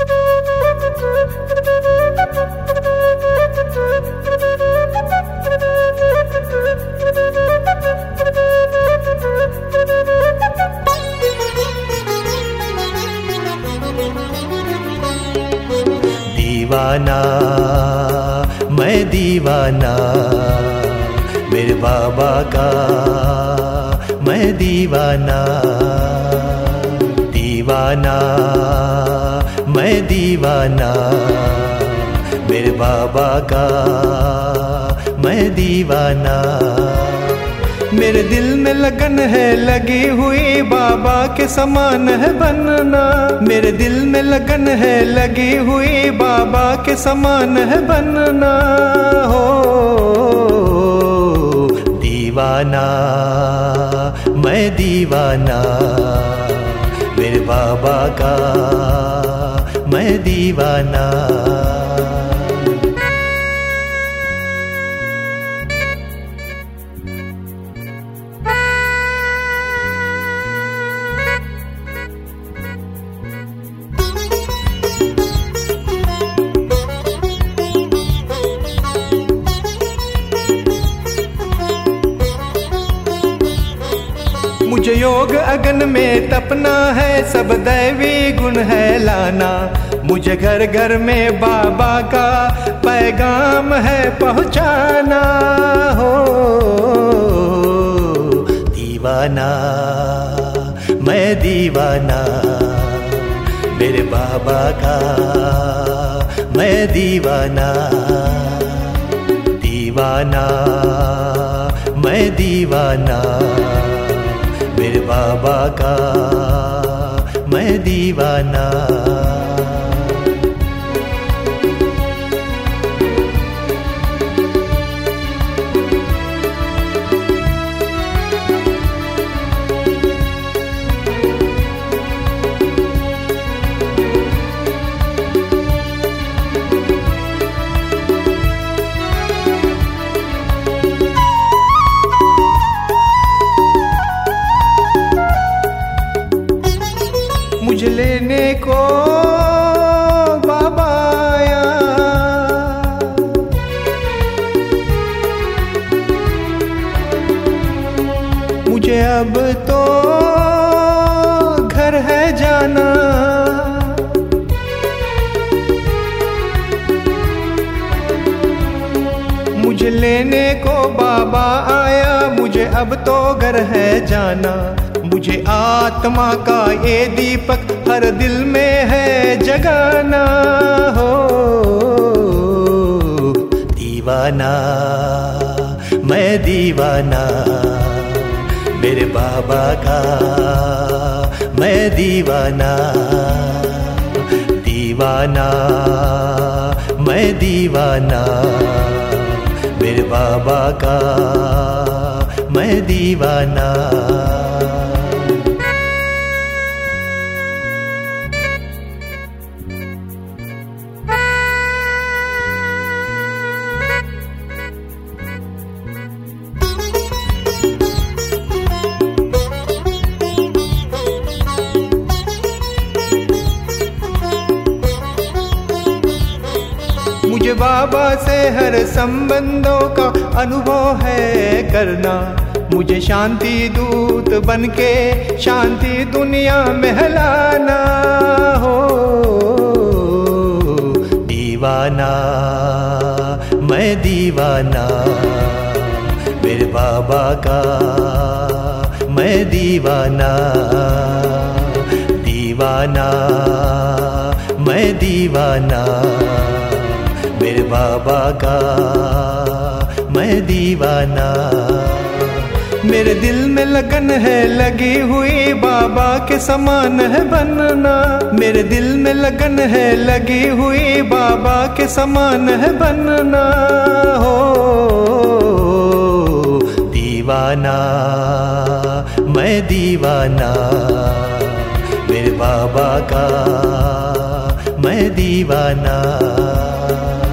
दीवाना मैं दीवाना मेरे बाबा का मैं दीवाना। दीवाना मैं दीवाना मेरे बाबा का मैं दीवाना। मेरे दिल में लगन है लगी हुई बाबा के समान है बनना। मेरे दिल में लगन है लगी हुई बाबा के समान है बनना। हो दीवाना मैं दीवाना मेरे बाबा का मैं दीवाना। मुझे योग अगन में तपना है सब दैवी गुण है लाना। मुझे घर घर में बाबा का पैगाम है पहुंचाना। हो दीवाना मैं दीवाना मेरे बाबा का मैं दीवाना। दीवाना मैं दीवाना मेरे बाबा का मैं दीवाना। मुझे लेने को बाबा आया। मुझे अब तो घर है जाना। मुझे लेने को बाबा आया मुझे अब तो घर है जाना। मुझे आत्मा का ये दीपक हर दिल में है जगाना। हो दीवाना मैं दीवाना मेरे बाबा का मैं दीवाना। दीवाना मैं दीवाना मेरे बाबा का मैं दीवाना। मुझे बाबा से हर संबंधों का अनुभव है करना। मुझे शांति दूत बनके शांति दुनिया में फैलाना। हो दीवाना मैं दीवाना मेरे बाबा का मैं दीवाना। दीवाना मैं दीवाना मेरे बाबा का मैं दीवाना। मेरे दिल में लगन है लगी हुई बाबा के समान है बनना। मेरे दिल में लगन है लगी हुई बाबा के समान है बनना। हो दीवाना मैं दीवाना मेरे बाबा का मैं दीवाना।